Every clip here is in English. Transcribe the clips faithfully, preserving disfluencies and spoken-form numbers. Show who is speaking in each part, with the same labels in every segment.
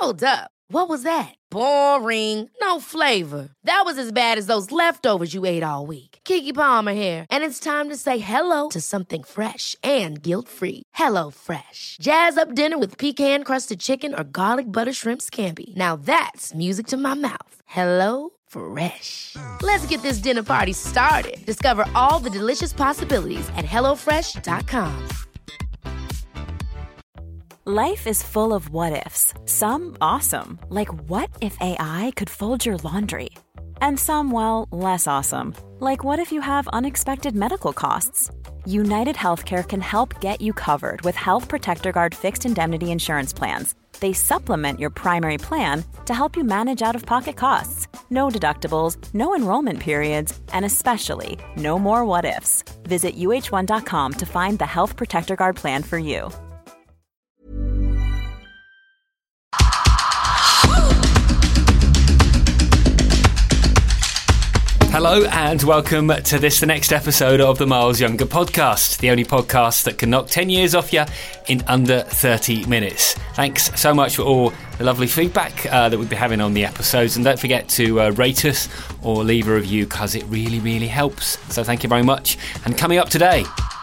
Speaker 1: Hold up. What was that? Boring. No flavor. That was as bad as those leftovers you ate all week. Keke Palmer here, and it's time to say hello to something fresh and guilt-free. Hello Fresh. Jazz up dinner with pecan-crusted chicken or garlic butter shrimp scampi. Now that's music to my mouth. Hello Fresh. Let's get this dinner party started. Discover all the delicious possibilities at hello fresh dot com.
Speaker 2: Life is full of what-ifs. Some awesome, like what if A I could fold your laundry? And some, well, less awesome, like what if you have unexpected medical costs? United Healthcare can help get you covered with Health Protector Guard fixed indemnity insurance plans. They supplement your primary plan to help you manage out-of-pocket costs. No deductibles, no enrollment periods, and especially no more what-ifs. Visit U H one dot com to find the Health Protector Guard plan for you.
Speaker 3: Hello and welcome to this, the next episode of the Miles Younger podcast, the only podcast that can knock ten years off you in under thirty minutes. Thanks so much for all the lovely feedback uh, that we've been having on the episodes, and don't forget to uh, rate us or leave a review because it really, really helps. So thank you very much. And coming up today...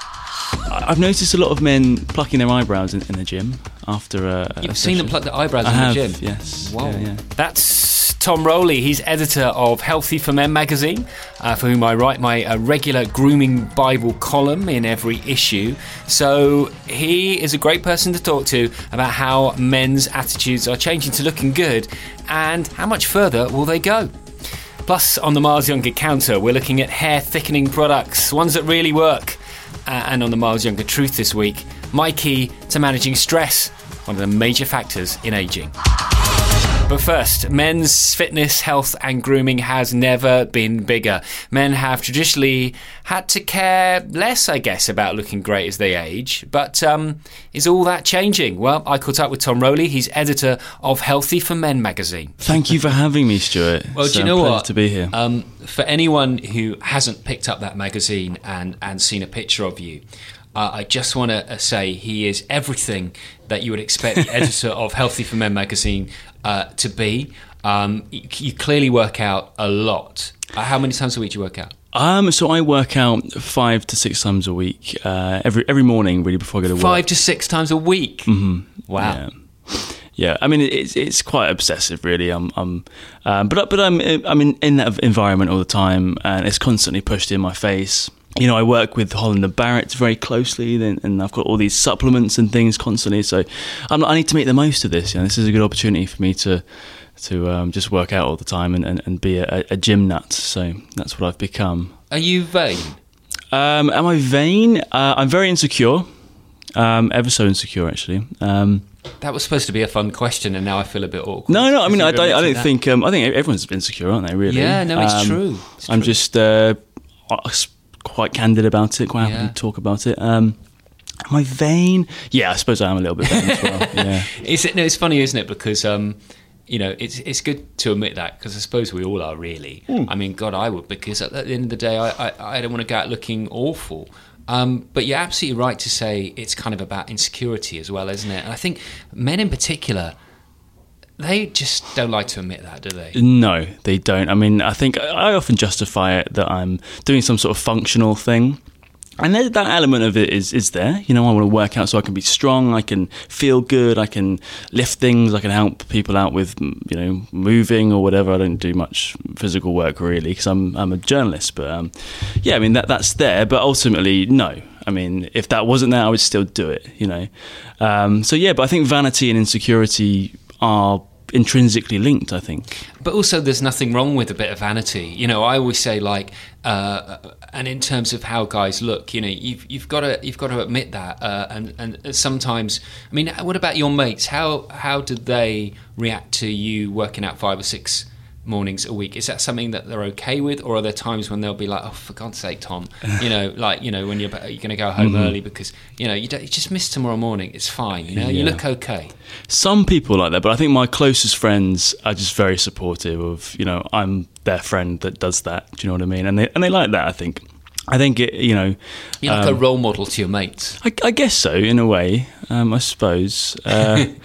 Speaker 4: I've noticed a lot of men plucking their eyebrows in, in the gym after a, a
Speaker 3: You've
Speaker 4: session.
Speaker 3: seen them pluck their eyebrows
Speaker 4: I
Speaker 3: in
Speaker 4: have,
Speaker 3: the gym?
Speaker 4: Yes.
Speaker 3: Whoa.
Speaker 4: Yeah, yeah.
Speaker 3: That's Tom Rowley. He's editor of Healthy for Men magazine, uh, for whom I write my uh, regular grooming Bible column in every issue. So he is a great person to talk to about how men's attitudes are changing to looking good and how much further will they go. Plus, on the Miles Younger counter, we're looking at hair thickening products, ones that really work. Uh, and on the Miles Younger Truth this week, my key to managing stress, one of the major factors in ageing. But first, men's fitness, health and grooming has never been bigger. Men have traditionally had to care less, I guess, about looking great as they age. But um, is all that changing? Well, I caught up with Tom Rowley. He's editor of Healthy for Men magazine.
Speaker 4: Thank you for having me, Stuart.
Speaker 3: Well,
Speaker 4: it's
Speaker 3: do you
Speaker 4: a
Speaker 3: know
Speaker 4: pleasure
Speaker 3: what?
Speaker 4: to be here.
Speaker 3: Um, for anyone who hasn't picked up that magazine and, and seen a picture of you, Uh, I just want to uh, say he is everything that you would expect the editor of Healthy for Men magazine uh, to be. Um, you, you clearly work out a lot. Uh, how many times a week do you work out?
Speaker 4: Um, so I work out five to six times a week, uh, every every morning, really, before I go to work.
Speaker 3: Five to six times a week?
Speaker 4: Mm-hmm.
Speaker 3: Wow.
Speaker 4: Yeah. Yeah, I mean it's it's quite obsessive, really. I'm, I'm um, but but I'm I'm in, in that environment all the time, and it's constantly pushed in my face. You know, I work with Holland and Barrett very closely, and, and I've got all these supplements and things constantly. So I'm, I need to make the most of this. You know, this is a good opportunity for me to to um, just work out all the time and, and, and be a, a gym nut. So that's what I've become.
Speaker 3: Are you vain?
Speaker 4: Um, am I vain? Uh, I'm very insecure. Um, ever so insecure, actually. Um,
Speaker 3: That was supposed to be a fun question, and now I feel a bit awkward.
Speaker 4: no, no. I mean, I
Speaker 3: Because
Speaker 4: don't.
Speaker 3: you've
Speaker 4: I don't
Speaker 3: admitted
Speaker 4: think. Um, I think everyone's insecure, aren't they? Really?
Speaker 3: Yeah, no, it's
Speaker 4: Um,
Speaker 3: true. It's
Speaker 4: I'm
Speaker 3: true.
Speaker 4: just uh, quite candid about it. Quite happy
Speaker 3: Yeah.
Speaker 4: to talk about it. Um, am I vain? Yeah, I suppose I am a little bit vain as well. Yeah.
Speaker 3: It's, no, it's funny, isn't it? Because um, you know, it's it's good to admit that, because I suppose we all are, really.
Speaker 4: Mm.
Speaker 3: I mean, God, I would, because at the end of the day, I I, I don't want to go out looking awful. Um, but you're absolutely right to say it's kind of about insecurity as well, isn't it? And I think men in particular, they just don't like to admit that, do they?
Speaker 4: No, they don't. I mean, I think I often justify it that I'm doing some sort of functional thing. And there, that element of it is, is there. You know, I want to work out so I can be strong, I can feel good, I can lift things, I can help people out with, you know, moving or whatever. I don't do much physical work really because I'm I'm a journalist. But um, yeah, I mean, that that's there. But ultimately, no. I mean, if that wasn't there, I would still do it, you know. Um, so yeah, but I think vanity and insecurity are intrinsically linked, I think.
Speaker 3: But also, there's nothing wrong with a bit of vanity. You know, I always say, like, uh, and in terms of how guys look, you know, you've you've got to you've got to admit that. Uh, and and sometimes, I mean, what about your mates? How how did they react to you working out five or six mornings a week? Is that something that they're okay with, or are there times when they'll be like, oh, for God's sake, Tom, you know, like, you know, when you're you're going to go home
Speaker 4: Mm-hmm.
Speaker 3: early because, you know, you, don't, you just missed tomorrow morning, it's fine, you know, you
Speaker 4: Yeah.
Speaker 3: look okay.
Speaker 4: Some people like that, but I think my closest friends are just very supportive of, you know, I'm their friend that does that. Do you know what I mean? And they and they like that, I think. I think it, you know,
Speaker 3: You're like
Speaker 4: um,
Speaker 3: a role model to your mates.
Speaker 4: I, I guess so in a way. Um, I suppose. Uh,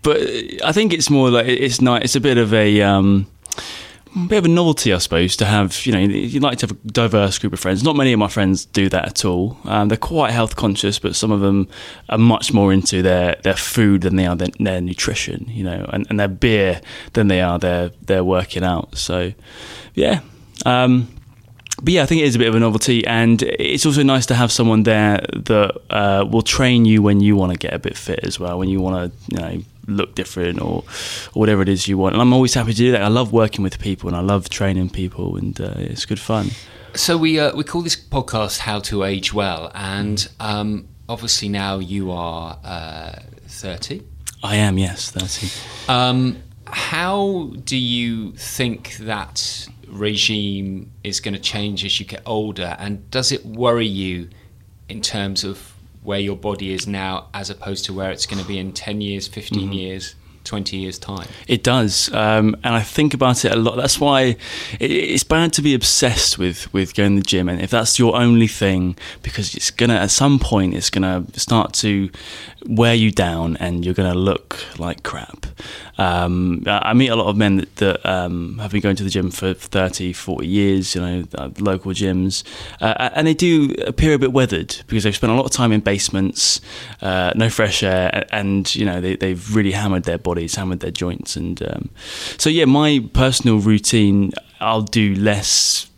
Speaker 4: but I think it's more like it's not. It's a bit of a. Um, A bit of a novelty, I suppose, to have, you know, you'd like to have a diverse group of friends. Not many of my friends do that at all. Um, they're quite health conscious, but some of them are much more into their, their food than they are their, their nutrition, you know, and, and their beer than they are their, their working out. So, yeah. Um, but yeah, I think it is a bit of a novelty, and it's also nice to have someone there that uh, will train you when you want to get a bit fit as well, when you want to, you know, look different or, or whatever it is you want. And I'm always happy to do that. I love working with people and I love training people, and uh, it's good fun.
Speaker 3: So we uh, we call this podcast How to Age Well, and um, obviously now you are uh, thirty.
Speaker 4: I am, yes, thirty.
Speaker 3: Um, how do you think that regime is going to change as you get older, and does it worry you in terms of where your body is now as opposed to where it's going to be in ten years, fifteen mm-hmm. years, twenty years time? It
Speaker 4: does, um, and I think about it a lot. That's why it, it's bad to be obsessed with, with going to the gym, and if that's your only thing, because it's gonna at some point it's gonna start to wear you down and you're gonna look like crap. Um, I meet a lot of men that, that um, have been going to the gym for thirty, forty years, you know, uh, local gyms, uh, and they do appear a bit weathered because they've spent a lot of time in basements, uh, no fresh air, and, you know, they, they've really hammered their bodies, hammered their joints. And um, so, yeah, my personal routine, I'll do less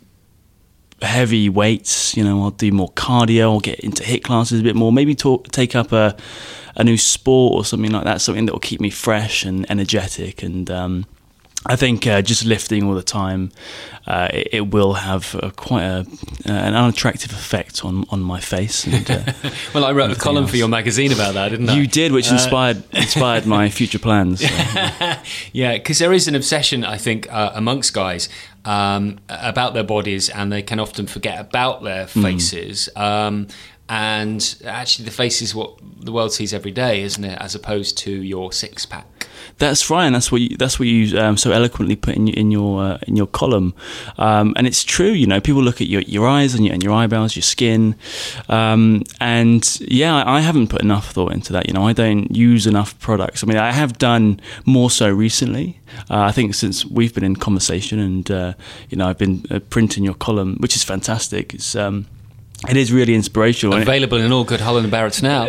Speaker 4: heavy weights, you know, I'll do more cardio, I'll get into HIIT classes a bit more, maybe talk, take up a a new sport or something like that, something that will keep me fresh and energetic. And um, I think uh, just lifting all the time, uh, it, it will have a, quite a, uh, an unattractive effect on, on my face. And, uh,
Speaker 3: well, I wrote a column else. for your magazine about that, didn't I?
Speaker 4: You did, which inspired uh, inspired my future plans. So.
Speaker 3: Yeah, because there is an obsession, I think, uh, amongst guys um, about their bodies, and they can often forget about their faces. Mm. Um, And actually, the face is what the world sees every day, isn't it? As opposed to your six pack.
Speaker 4: That's right, and that's what you, that's what you um, so eloquently put in, in your uh, in your column, um, and it's true. You know, people look at your, your eyes and your, and your eyebrows, your skin, um, and yeah, I, I haven't put enough thought into that. You know, I don't use enough products. I mean, I have done more so recently. Uh, I think since we've been in conversation, and uh, you know, I've been uh, printing your column, which is fantastic. It's um, It is really inspirational.
Speaker 3: Available in all good Holland and Barrett's now.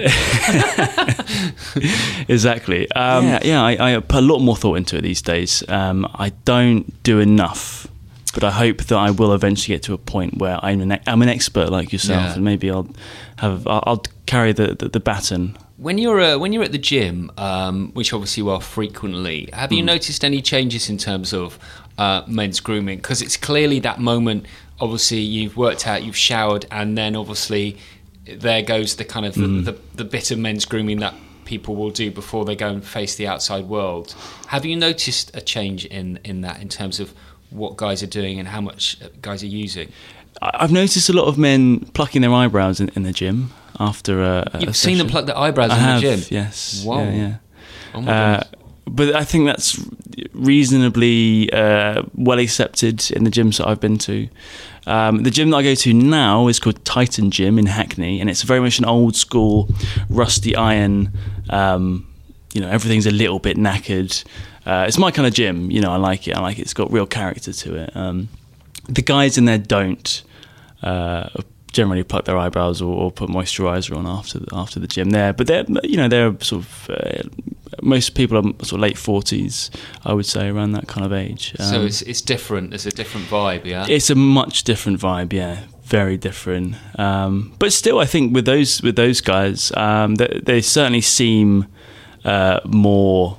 Speaker 4: Exactly. Um, yeah, yeah I, I put a lot more thought into it these days. Um, I don't do enough, but I hope that I will eventually get to a point where I'm an, I'm an expert like yourself, yeah. and maybe I'll have I'll, I'll carry the, the, the baton.
Speaker 3: When you're uh, when you're at the gym, um, which obviously you are frequently, have you mm. noticed any changes in terms of uh, men's grooming? Because it's clearly that moment. Obviously, you've worked out, you've showered, and then obviously there goes the kind of the, mm. the, the bit of men's grooming that people will do before they go and face the outside world. Have you noticed a change in, in that in terms of what guys are doing and how much guys are using?
Speaker 4: I've noticed a lot of men plucking their eyebrows in, in the gym after a, a
Speaker 3: You've
Speaker 4: a
Speaker 3: seen them pluck their eyebrows
Speaker 4: I
Speaker 3: in
Speaker 4: have,
Speaker 3: the gym?
Speaker 4: Yes.
Speaker 3: Wow.
Speaker 4: Yeah, yeah.
Speaker 3: Oh my
Speaker 4: uh,
Speaker 3: goodness.
Speaker 4: But I think that's reasonably uh, well accepted in the gyms that I've been to. Um, the gym that I go to now is called Titan Gym in Hackney, and it's very much an old school, rusty iron. Um, you know, everything's a little bit knackered. Uh, it's my kind of gym. You know, I like it. I like it. It's got real character to it. Um, the guys in there don't uh, generally pluck their eyebrows or, or put moisturiser on after the, after the gym there, but they're you know they're sort of. Uh, Most people are sort of late forties, I would say, around that kind of age. Um,
Speaker 3: so it's it's different. There's a different vibe, yeah.
Speaker 4: It's a much different vibe, yeah, very different. Um, but still, I think with those with those guys, um, they, they certainly seem uh, more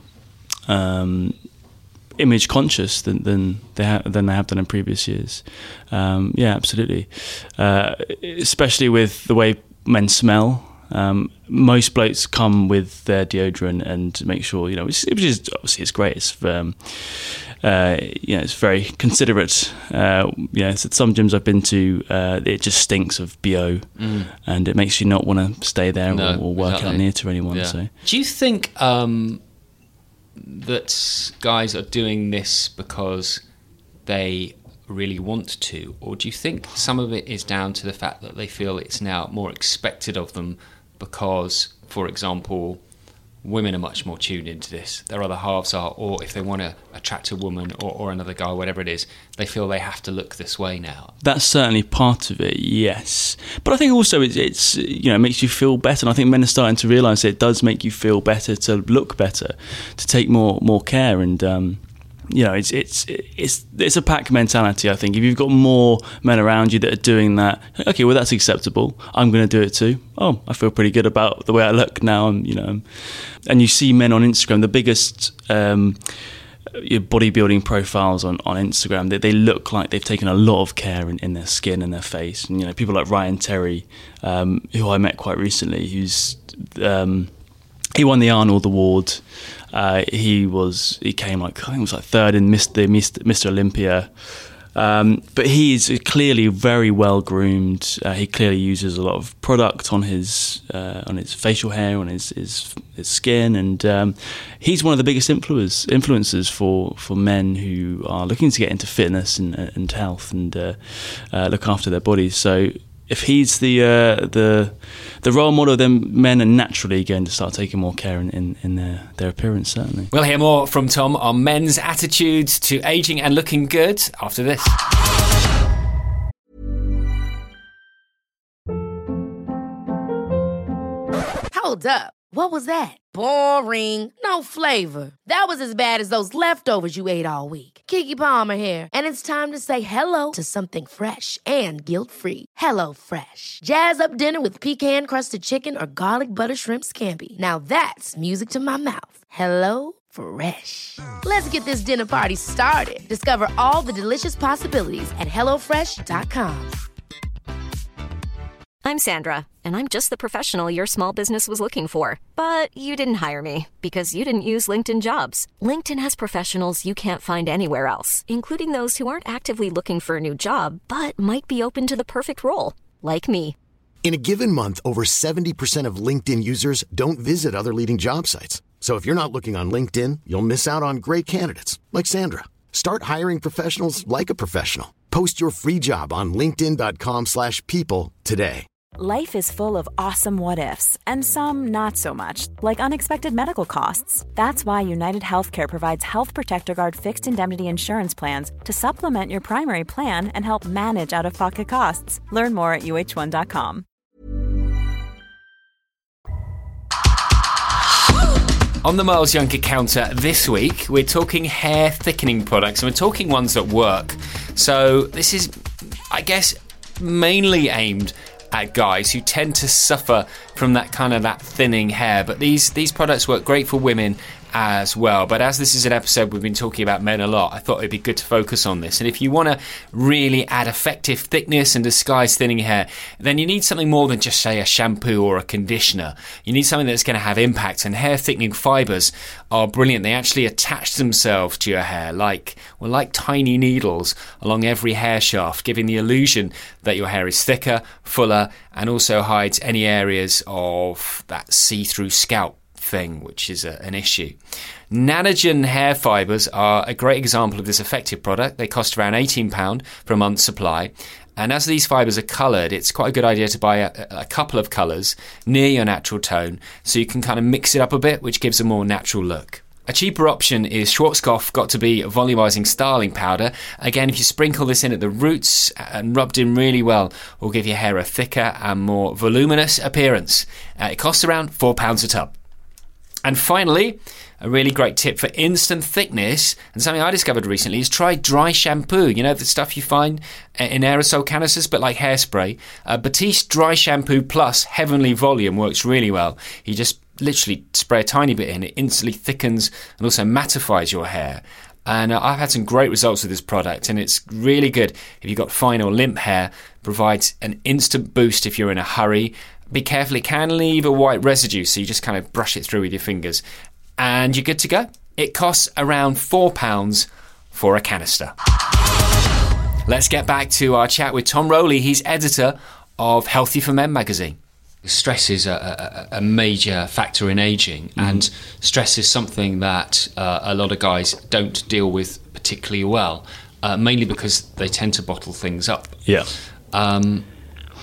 Speaker 4: um, image conscious than than they ha- than they have done in previous years. Um, yeah, absolutely. Uh, especially with the way men smell. Um, most blokes come with their deodorant and make sure, you know, which, which is obviously it's great. It's um, uh, you know, it's very considerate. Uh, you know, some gyms I've been to, uh, it just stinks of B O, mm. and it makes you not want to stay there no, or, or work exactly. out near to anyone.
Speaker 3: Yeah.
Speaker 4: So,
Speaker 3: do you think um, that guys are doing this because they really want to, or do you think some of it is down to the fact that they feel it's now more expected of them? Because, for example, women are much more tuned into this. Their other halves are, or if they want to attract a woman or, or another guy, whatever it is, they feel they have to look this way now.
Speaker 4: That's certainly part of it, yes. But I think also it's, it's you know, it makes you feel better. And I think men are starting to realise it does make you feel better, to look better, to take more more care. And um, you know, it's it's it's it's a pack mentality. I think if you've got more men around you that are doing that, okay, well that's acceptable. I'm going to do it too. Oh, I feel pretty good about the way I look now. I'm, you know, and you see men on Instagram, the biggest um, bodybuilding profiles on, on Instagram, they, they look like they've taken a lot of care in, in their skin and their face. And you know, people like Ryan Terry, um, who I met quite recently, who's um, he won the Arnold Award. Uh, he was he came like I think it was like third in Mister Mister Olympia. Um, but he's clearly very well groomed. Uh, he clearly uses a lot of product on his uh, on his facial hair, on his his, his skin, and um, he's one of the biggest influencers influencers for, for men who are looking to get into fitness and, and health and uh, uh, look after their bodies. So if he's the uh, the the role model, then men are naturally going to start taking more care in, in, in their, their appearance, certainly.
Speaker 3: We'll hear more from Tom on men's attitudes to ageing and looking good after this.
Speaker 1: Hold up. What was that? Boring. No flavor. That was as bad as those leftovers you ate all week. Keke Palmer here, and it's time to say hello to something fresh and guilt-free. Hello Fresh. Jazz up dinner with pecan-crusted chicken or garlic butter shrimp scampi. Now that's music to my mouth. Hello Fresh. Let's get this dinner party started. Discover all the delicious possibilities at hello fresh dot com.
Speaker 5: I'm Sandra, and I'm just the professional your small business was looking for. But you didn't hire me because you didn't use LinkedIn Jobs. LinkedIn has professionals you can't find anywhere else, including those who aren't actively looking for a new job, but might be open to the perfect role, like me.
Speaker 6: In a given month, over seventy percent of LinkedIn users don't visit other leading job sites. So if you're not looking on LinkedIn, you'll miss out on great candidates, like Sandra. Start hiring professionals like a professional. Post your free job on linkedin dot com slash people today.
Speaker 2: Life is full of awesome what-ifs, and some not so much, like unexpected medical costs. That's why United Healthcare provides Health Protector Guard fixed indemnity insurance plans to supplement your primary plan and help manage out-of-pocket costs. Learn more at U H one dot com.
Speaker 3: On the Miles Younger counter this week, we're talking hair thickening products, and we're talking ones that work. So this is, I guess, mainly aimed at guys who tend to suffer from that kind of that thinning hair, but these these products work great for women as well. But as this is an episode we've been talking about men a lot, I thought it'd be good to focus on this. And if you want to really add effective thickness and disguise thinning hair, then you need something more than just, say, a shampoo or a conditioner. You need something that's going to have impact, and hair thickening fibers are brilliant. They actually attach themselves to your hair like, well, like tiny needles along every hair shaft, giving the illusion that your hair is thicker, fuller, and also hides any areas of that see-through scalp thing, which is a, an issue. Nanogen hair fibers are a great example of this effective product. They cost around eighteen pounds for a month's supply. And as these fibers are coloured, it's quite a good idea to buy a, a couple of colours near your natural tone so you can kind of mix it up a bit, which gives a more natural look. A cheaper option is Schwarzkopf Got to Be Volumizing Styling Powder. Again, if you sprinkle this in at the roots and rubbed in really well, will give your hair a thicker and more voluminous appearance. Uh, it costs around four pounds a tub. And finally, a really great tip for instant thickness, and something I discovered recently, is try dry shampoo. You know, the stuff you find in aerosol canisters, but like hairspray. Uh, Batiste Dry Shampoo Plus Heavenly Volume works really well. You just literally spray a tiny bit in, it instantly thickens and also mattifies your hair. And uh, I've had some great results with this product, and it's really good if you've got fine or limp hair. Provides an instant boost if you're in a hurry. Be careful, it can leave a white residue, so you just kind of brush it through with your fingers. And you're good to go. It costs around four pounds for a canister. Let's get back to our chat with Tom Rowley. He's editor of Healthy for Men magazine. Stress is a, a, a major factor in ageing, mm-hmm. and stress is something that uh, a lot of guys don't deal with particularly well, uh, mainly because they tend to bottle things up.
Speaker 4: Yeah.
Speaker 3: Um,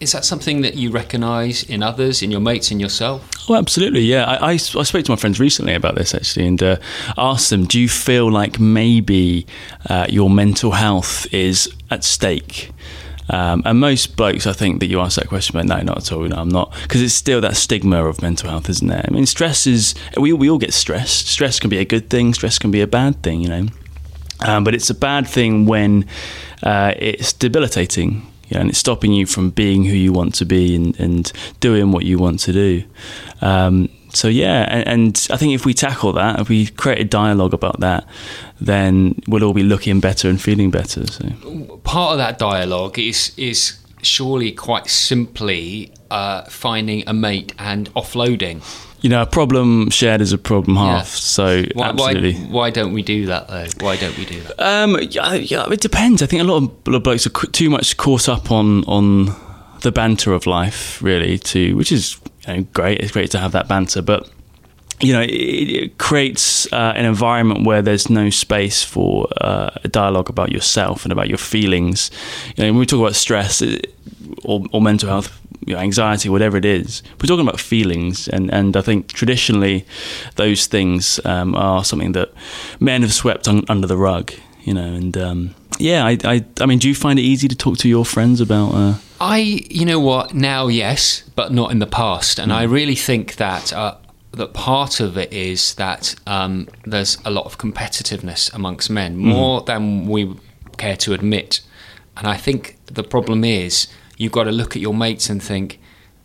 Speaker 3: is that something that you recognise in others, in your mates, in yourself?
Speaker 4: Oh, absolutely, yeah. I, I, I spoke to my friends recently about this, actually, and uh, asked them, do you feel like maybe uh, your mental health is at stake? Um, and most blokes, I think, that you ask that question, but no, not at all. No, I'm not, because it's still that stigma of mental health, isn't there? I mean, stress is, we, we all get stressed. Stress can be a good thing, stress can be a bad thing, you know. Um, but it's a bad thing when uh, it's debilitating, you know, and it's stopping you from being who you want to be and, and doing what you want to do. Um, so yeah, and, and I think if we tackle that, if we create a dialogue about that, then we'll all be looking better and feeling better. So
Speaker 3: part of that dialogue is is surely quite simply uh, finding a mate and offloading.
Speaker 4: You know, a problem shared is a problem half.
Speaker 3: Yeah.
Speaker 4: So
Speaker 3: why,
Speaker 4: absolutely.
Speaker 3: Why, why don't we do that though? Why don't we do that?
Speaker 4: Um, yeah, yeah, it depends. I think a lot of, a lot of blokes are c- too much caught up on on the banter of life, really. To which is, you know, great. It's great to have that banter, but you know, it, it creates uh, an environment where there's no space for uh, a dialogue about yourself and about your feelings. You know, when we talk about stress it, or, or mental health, you know, anxiety, whatever it is, we're talking about feelings, and, and I think traditionally those things um, are something that men have swept un- under the rug, you know. And um, yeah, I, I, I mean, do you find it easy to talk to your friends about? Uh...
Speaker 3: I, you know what, now yes, but not in the past, and mm. I really think that. Uh, that part of it is that um, there's a lot of competitiveness amongst men, more mm. than we care to admit. And I think the problem is you've got to look at your mates and think,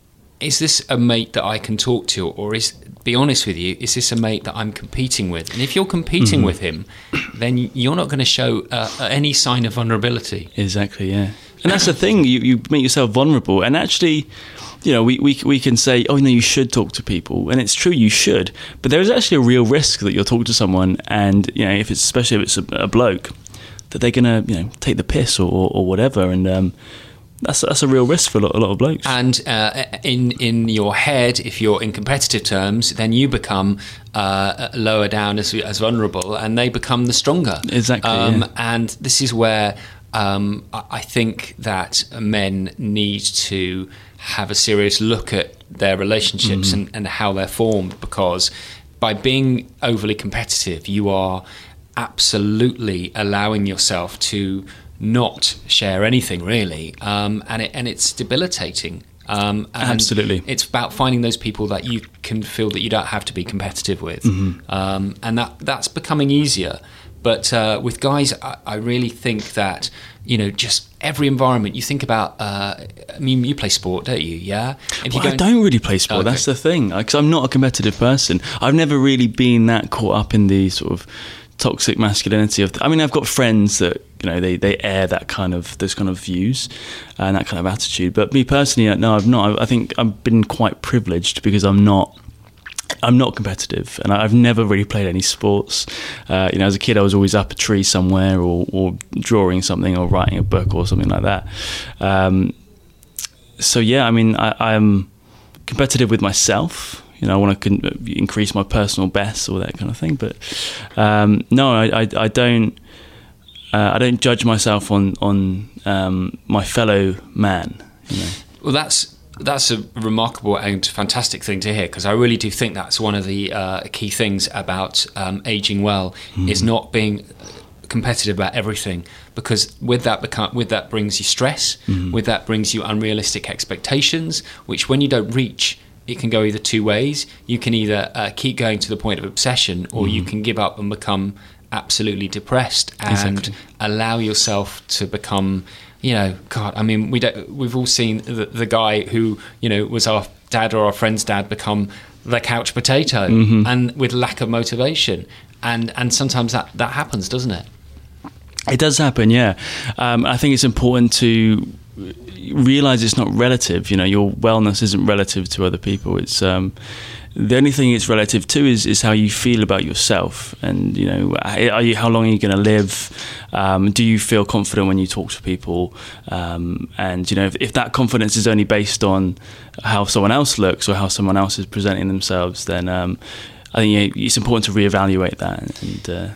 Speaker 3: is this a mate that I can talk to? Or is, be honest with you, is this a mate that I'm competing with? And if you're competing mm-hmm. with him, then you're not going to show uh, any sign of vulnerability.
Speaker 4: Exactly, yeah. And that's the thing, you, you make yourself vulnerable. And actually, you know, we, we we can say, oh, no, you should talk to people. And it's true, you should. But there is actually a real risk that you'll talk to someone and, you know, if it's especially if it's a, a bloke, that they're going to, you know, take the piss or, or, or whatever. And um, that's that's a real risk for a lot, a lot of blokes.
Speaker 3: And uh, in, in your head, if you're in competitive terms, then you become uh, lower down as, as vulnerable and they become the stronger.
Speaker 4: Exactly,
Speaker 3: um,
Speaker 4: yeah.
Speaker 3: And this is where um, I think that men need to have a serious look at their relationships mm-hmm. and, and how they're formed, because by being overly competitive, you are absolutely allowing yourself to not share anything really, um, and it, and it's debilitating. Um, and
Speaker 4: Absolutely,
Speaker 3: it's about finding those people that you can feel that you don't have to be competitive with,
Speaker 4: mm-hmm.
Speaker 3: um, and that that's becoming easier. But uh, with guys, I, I really think that, you know, just every environment. You think about. Uh, I mean, you play sport, don't you? Yeah. If
Speaker 4: well,
Speaker 3: you
Speaker 4: I don't really play sport.
Speaker 3: Okay.
Speaker 4: That's the thing, because I'm not a competitive person. I've never really been that caught up in the sort of toxic masculinity of. I mean, I've got friends that, you know, they, they air that kind of those kind of views and that kind of attitude. But me personally, no, I've not. I think I've been quite privileged because I'm not. I'm not competitive, and I've never really played any sports. Uh, you know, as a kid, I was always up a tree somewhere, or, or drawing something, or writing a book, or something like that. Um, so yeah, I mean, I, I'm competitive with myself. You know, I want to con- increase my personal best, or that kind of thing. But um, no, I, I, I don't. Uh, I don't judge myself on on um, my fellow man. You know.
Speaker 3: Well, that's. That's a remarkable and fantastic thing to hear, because I really do think that's one of the uh, key things about um, aging well mm. is not being competitive about everything, because with that become, with that brings you stress, mm. with that brings you unrealistic expectations, which when you don't reach, it can go either two ways. You can either uh, keep going to the point of obsession, or mm. you can give up and become absolutely depressed and exactly. allow yourself to become. You know, God, I mean, we don't, we've all seen the, the guy who, you know, was our dad or our friend's dad become the couch potato mm-hmm. and with lack of motivation. And and sometimes that, that happens, doesn't it?
Speaker 4: It does happen, yeah. Um, I think it's important to realise it's not relative. You know, your wellness isn't relative to other people. It's um, the only thing it's relative to is, is how you feel about yourself, and you know, are you, how long are you going to live? Um, do you feel confident when you talk to people? Um, and you know, if, if that confidence is only based on how someone else looks or how someone else is presenting themselves, then um, I think it's important to reevaluate that. And uh,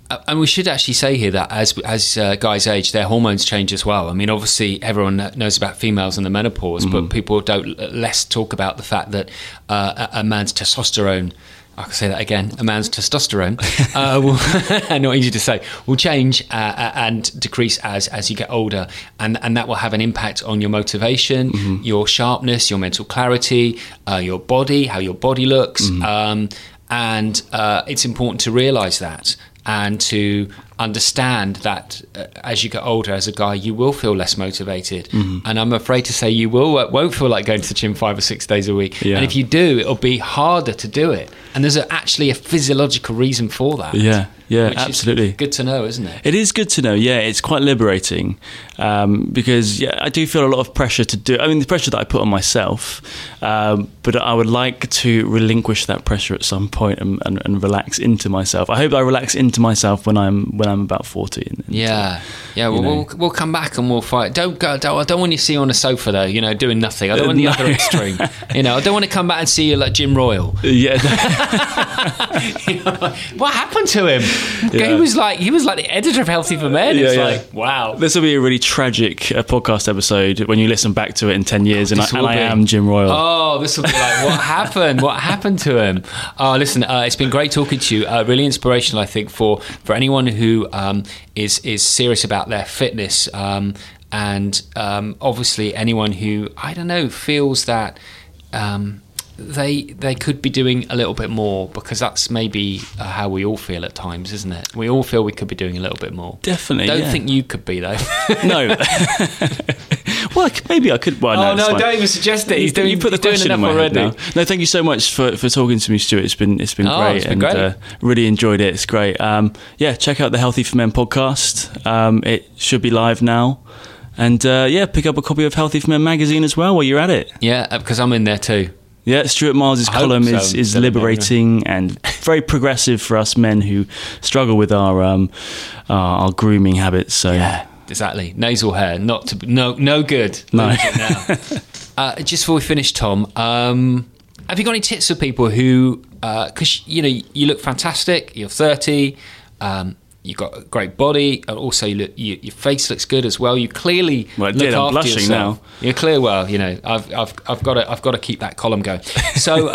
Speaker 3: Uh, and we should actually say here that as as uh, guys age, their hormones change as well. I mean, obviously, everyone knows about females and the menopause, mm-hmm. but people don't less talk about the fact that uh, a, a man's testosterone, I can say that again, a man's testosterone, uh, will, not easy to say, will change uh, and decrease as, as you get older. And, and that will have an impact on your motivation, mm-hmm. your sharpness, your mental clarity, uh, your body, how your body looks. Mm-hmm. Um, and uh, it's important to realise that. And to understand that uh, as you get older, as a guy, you will feel less motivated. Mm-hmm. And I'm afraid to say you will, won't feel like going to the gym five or six days a week. Yeah. And if you do, it'll be harder to do it. And there's a, actually a physiological reason for that.
Speaker 4: Yeah, yeah, absolutely.
Speaker 3: Good to know, isn't it?
Speaker 4: It is good to know, yeah. It's quite liberating um, because yeah, I do feel a lot of pressure to do, I mean, the pressure that I put on myself, um, but I would like to relinquish that pressure at some point and, and, and relax into myself. I hope I relax into myself when I'm when I'm about forty. And, and
Speaker 3: yeah, yeah. Well, we'll we'll come back and we'll fight. Don't go. Don't, I don't want you to see you on a sofa though. You know, doing nothing. I don't want the no. other extreme. You know, I don't want to come back and see you like Jim Royal.
Speaker 4: Yeah.
Speaker 3: You know, what happened to him? Yeah. He was like he was like the editor of Healthy for Men. It's yeah, yeah. like wow.
Speaker 4: This will be a really tragic uh, podcast episode when you listen back to it in ten years, and, I, and I am Jim Royal.
Speaker 3: Oh, this will be like what happened? What happened to him? Oh, listen, uh, it's been great talking to you. Uh, really inspirational, I think, for for anyone who um, is is serious about their fitness, um, and um, obviously anyone who I don't know feels that. Um, They they could be doing a little bit more, because that's maybe uh, how we all feel at times, isn't it? We all feel we could be doing a little bit more.
Speaker 4: Definitely.
Speaker 3: Don't
Speaker 4: yeah.
Speaker 3: think you could be though.
Speaker 4: No. Well, maybe I could. Well,
Speaker 3: oh
Speaker 4: no,
Speaker 3: no! Don't even suggest it. He's doing.
Speaker 4: You put the question in my head now. No, thank you so much for, for talking to me, Stuart. It's been it's been
Speaker 3: oh,
Speaker 4: great,
Speaker 3: it's been
Speaker 4: and
Speaker 3: great.
Speaker 4: Uh, really enjoyed it. It's great. Um, yeah, check out the Healthy for Men podcast. Um, it should be live now. And uh, yeah, pick up a copy of Healthy for Men magazine as well while you're at it.
Speaker 3: Yeah, because I'm in there too.
Speaker 4: Yeah, Stuart Miles' column so. is, is liberating and very progressive for us men who struggle with our um, our, our grooming habits. So
Speaker 3: yeah, exactly. Nasal hair, not to no no good.
Speaker 4: No.
Speaker 3: Now. uh, just before we finish, Tom, um, have you got any tips for people who? Because uh, you know you look fantastic. You're thirty. Um, You've got a great body, and also you look, you, your face looks good as well. You clearly
Speaker 4: well,
Speaker 3: look
Speaker 4: did.
Speaker 3: after
Speaker 4: I'm blushing
Speaker 3: yourself.
Speaker 4: now.
Speaker 3: You're clear. Well, you know, I've I've I've got to I've got to keep that column going. So,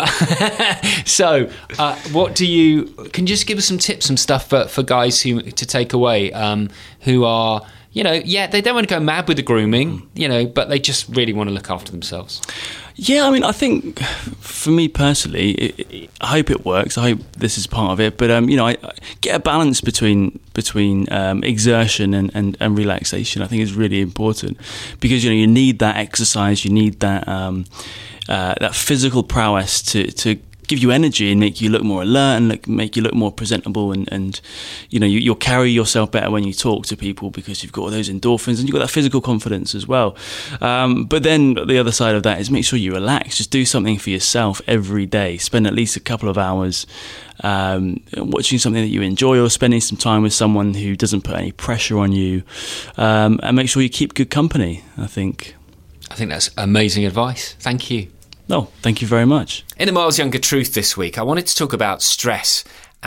Speaker 3: so uh, what do you? Can you just give us some tips, some stuff for, for guys who to take away um, who are, you know, yeah, they don't want to go mad with the grooming, you know, but they just really want to look after themselves.
Speaker 4: Yeah, I mean, I think for me personally, it, it, I hope it works. I hope this is part of it. But um, you know, I, I get a balance between between um, exertion and, and, and relaxation. I think is really important, because you know you need that exercise, you need that um, uh, that physical prowess to to give you energy and make you look more alert and look, make you look more presentable, and, and you know you, you'll carry yourself better when you talk to people, because you've got all those endorphins and you've got that physical confidence as well. Um, but then the other side of that is make sure you relax. Just do something for yourself every day. Spend at least a couple of hours um, watching something that you enjoy, or spending some time with someone who doesn't put any pressure on you, um, and make sure you keep good company. I think
Speaker 3: I think that's amazing advice. Thank you.
Speaker 4: No, thank you very much.
Speaker 3: In the Miles Younger Truth this week, I wanted to talk about stress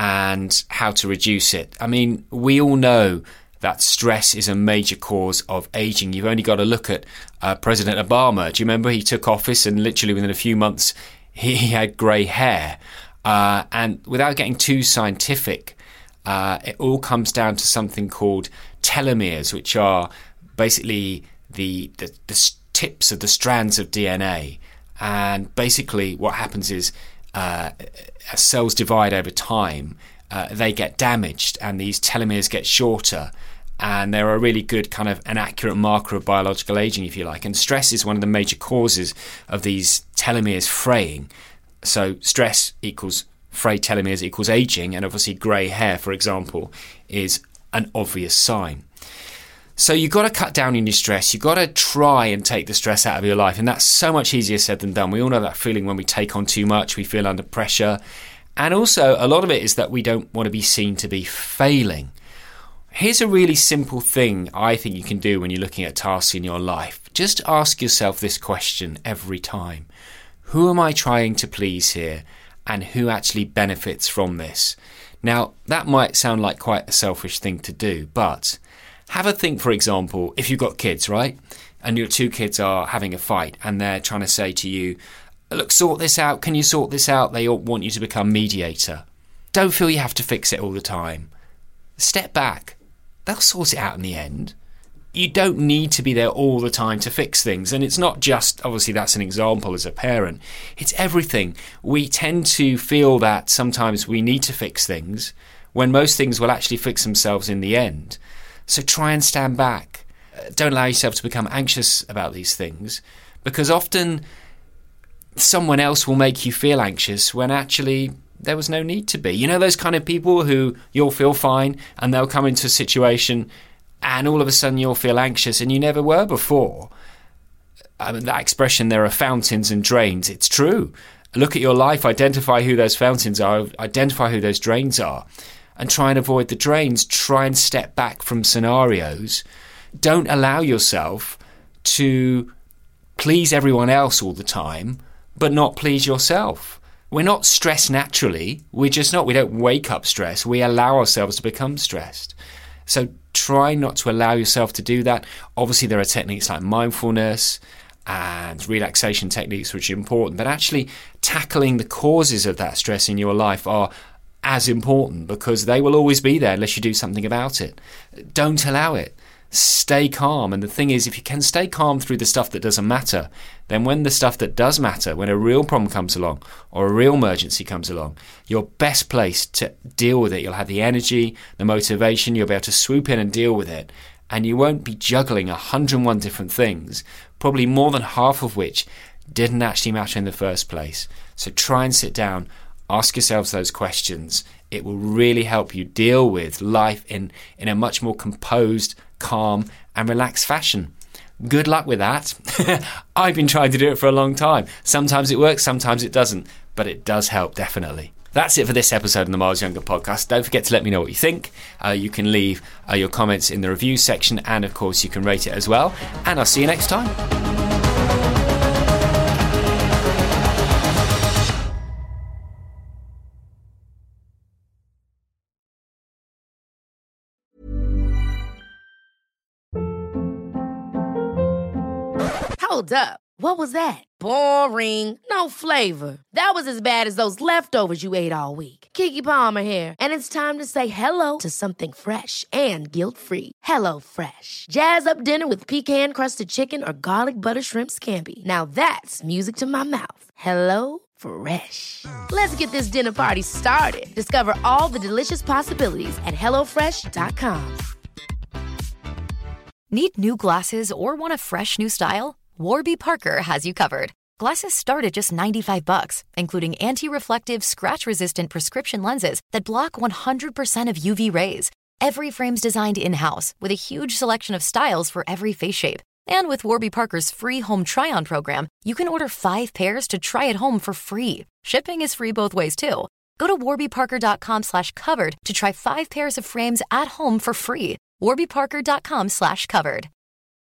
Speaker 3: and how to reduce it. I mean, we all know that stress is a major cause of aging. You've only got to look at uh, President Obama. Do you remember he took office and literally within a few months he, he had grey hair? Uh, and without getting too scientific, uh, it all comes down to something called telomeres, which are basically the, the, the tips of the strands of D N A. And basically what happens is uh, as cells divide over time, uh, they get damaged and these telomeres get shorter, and they're a really good kind of an accurate marker of biological aging, if you like. And stress is one of the major causes of these telomeres fraying. So stress equals frayed telomeres equals aging, and obviously grey hair, for example, is an obvious sign. So you've got to cut down on your stress. You've got to try and take the stress out of your life. And that's so much easier said than done. We all know that feeling when we take on too much, we feel under pressure. And also a lot of it is that we don't want to be seen to be failing. Here's a really simple thing I think you can do when you're looking at tasks in your life. Just ask yourself this question every time. Who am I trying to please here? and who actually benefits from this. Now, that might sound like quite a selfish thing to do, but have a think, for example, if you've got kids, right? And your two kids are having a fight and they're trying to say to you, look, sort this out. Can you sort this out? They all want you to become mediator. Don't feel you have to fix it all the time. Step back. They'll sort it out in the end. You don't need to be there all the time to fix things. And it's not just, obviously that's an example as a parent, it's everything. We tend to feel that sometimes we need to fix things when most things will actually fix themselves in the end. So try and stand back. Don't allow yourself to become anxious about these things, because often someone else will make you feel anxious when actually there was no need to be. You know those kind of people who you'll feel fine and they'll come into a situation and all of a sudden you'll feel anxious and you never were before. I mean, that expression, there are fountains and drains, it's true. Look at your life, identify who those fountains are, identify who those drains are, and try and avoid the drains. Try and step back from scenarios. Don't allow yourself to please everyone else all the time, but not please yourself. We're not stressed naturally. We're just not. We don't wake up stressed. We allow ourselves to become stressed. So try not to allow yourself to do that. Obviously, there are techniques like mindfulness and relaxation techniques which are important, but actually tackling the causes of that stress in your life are as important, because they will always be there unless you do something about it. Don't allow it. Stay calm. And the thing is, if you can stay calm through the stuff that doesn't matter, then when the stuff that does matter, when a real problem comes along or a real emergency comes along, you're best placed to deal with it. You'll have the energy, the motivation, you'll be able to swoop in and deal with it. And you won't be juggling one hundred and one different things, probably more than half of which didn't actually matter in the first place. So try and sit down, ask yourselves those questions. It will really help you deal with life in, in a much more composed, calm and relaxed fashion. Good luck with that. I've been trying to do it for a long time. Sometimes it works, sometimes it doesn't, but it does help, definitely. That's it for this episode of the Miles Younger podcast. Don't forget to let me know what you think. Uh, you can leave uh, your comments in the review section, and of course you can rate it as well. And I'll see you next time.
Speaker 1: Hold up. What was that? Boring. No flavor. That was as bad as those leftovers you ate all week. Keke Palmer here, and it's time to say hello to something fresh and guilt-free. Hello Fresh. Jazz up dinner with pecan-crusted chicken or garlic butter shrimp scampi. Now that's music to my mouth. Hello Fresh. Let's get this dinner party started. Discover all the delicious possibilities at hello fresh dot com.
Speaker 7: Need new glasses or want a fresh new style? Warby Parker has you covered. Glasses start at just ninety-five bucks, including anti-reflective, scratch-resistant prescription lenses that block one hundred percent of U V rays. Every frame's designed in-house with a huge selection of styles for every face shape. And with Warby Parker's free home try-on program, you can order five pairs to try at home for free. Shipping is free both ways, too. Go to warbyparker.com slash covered to try five pairs of frames at home for free. warbyparker.com slash covered.